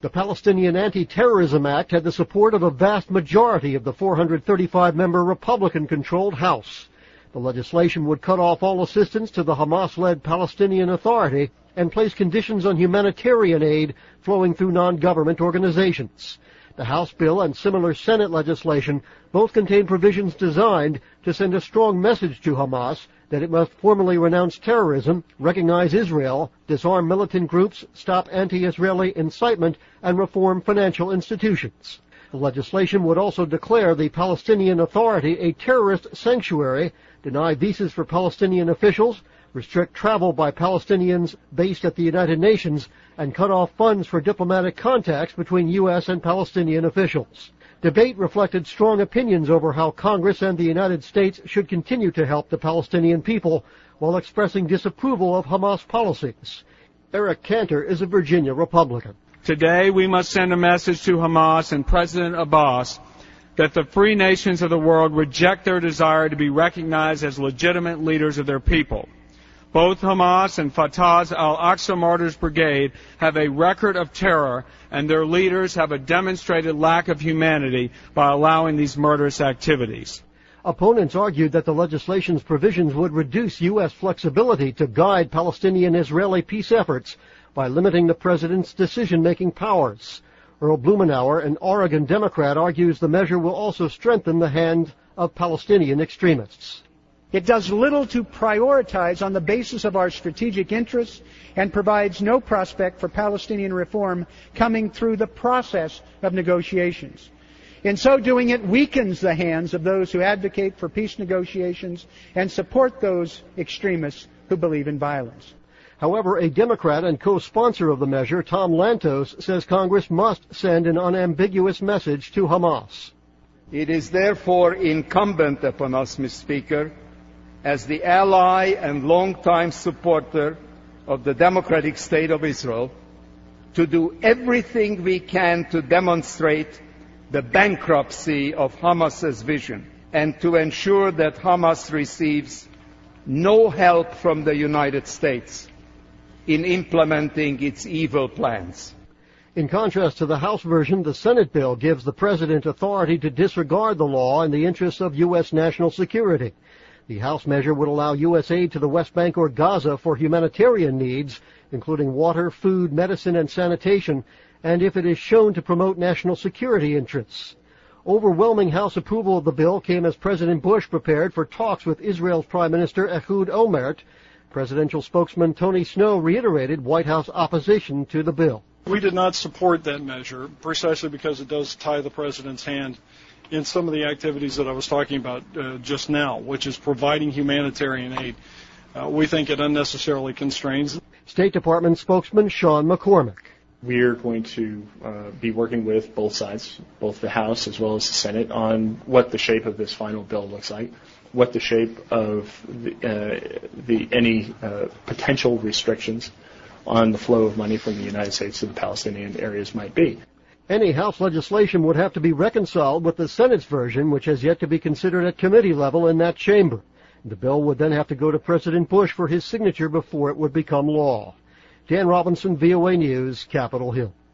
The Palestinian Anti-Terrorism Act had the support of a vast majority of the 435-member Republican-controlled House. The legislation would cut off all assistance to the Hamas-led Palestinian Authority and place conditions on humanitarian aid flowing through non-government organizations. The House bill and similar Senate legislation both contain provisions designed to send a strong message to Hamas that it must formally renounce terrorism, recognize Israel, disarm militant groups, stop anti-Israeli incitement, and reform financial institutions. The legislation would also declare the Palestinian Authority a terrorist sanctuary, deny visas for Palestinian officials, restrict travel by Palestinians based at the United Nations, and cut off funds for diplomatic contacts between U.S. and Palestinian officials. Debate reflected strong opinions over how Congress and the United States should continue to help the Palestinian people while expressing disapproval of Hamas policies. Eric Cantor is a Virginia Republican. Today we must send a message to Hamas and President Abbas that the free nations of the world reject their desire to be recognized as legitimate leaders of their people. Both Hamas and Fatah's Al-Aqsa Martyrs Brigade have a record of terror, and their leaders have a demonstrated lack of humanity by allowing these murderous activities. Opponents argued that the legislation's provisions would reduce U.S. flexibility to guide Palestinian-Israeli peace efforts by limiting the president's decision-making powers. Earl Blumenauer, an Oregon Democrat, argues the measure will also strengthen the hand of Palestinian extremists. It does little to prioritize on the basis of our strategic interests and provides no prospect for Palestinian reform coming through the process of negotiations. In so doing, it weakens the hands of those who advocate for peace negotiations and support those extremists who believe in violence. However, a Democrat and co-sponsor of the measure, Tom Lantos, says Congress must send an unambiguous message to Hamas. It is therefore incumbent upon us, Mr. Speaker, as the ally and longtime supporter of the democratic state of Israel, to do everything we can to demonstrate the bankruptcy of Hamas's vision and to ensure that Hamas receives no help from the United States in implementing its evil plans. In contrast to the House version, the Senate bill gives the president authority to disregard the law in the interests of U.S. national security. The House measure would allow U.S. aid to the West Bank or Gaza for humanitarian needs, including water, food, medicine, and sanitation, and if it is shown to promote national security interests. Overwhelming House approval of the bill came as President Bush prepared for talks with Israel's Prime Minister Ehud Olmert. Presidential spokesman Tony Snow reiterated White House opposition to the bill. We did not support that measure precisely because it does tie the president's hand in some of the activities that I was talking about just now, which is providing humanitarian aid. We think it unnecessarily constrains. State Department spokesman Sean McCormick. We're going to be working with both sides, both the House as well as the Senate, on what the shape of this final bill looks like, what the shape of any potential restrictions on the flow of money from the United States to the Palestinian areas might be. Any House legislation would have to be reconciled with the Senate's version, which has yet to be considered at committee level in that chamber. The bill would then have to go to President Bush for his signature before it would become law. Dan Robinson, VOA News, Capitol Hill.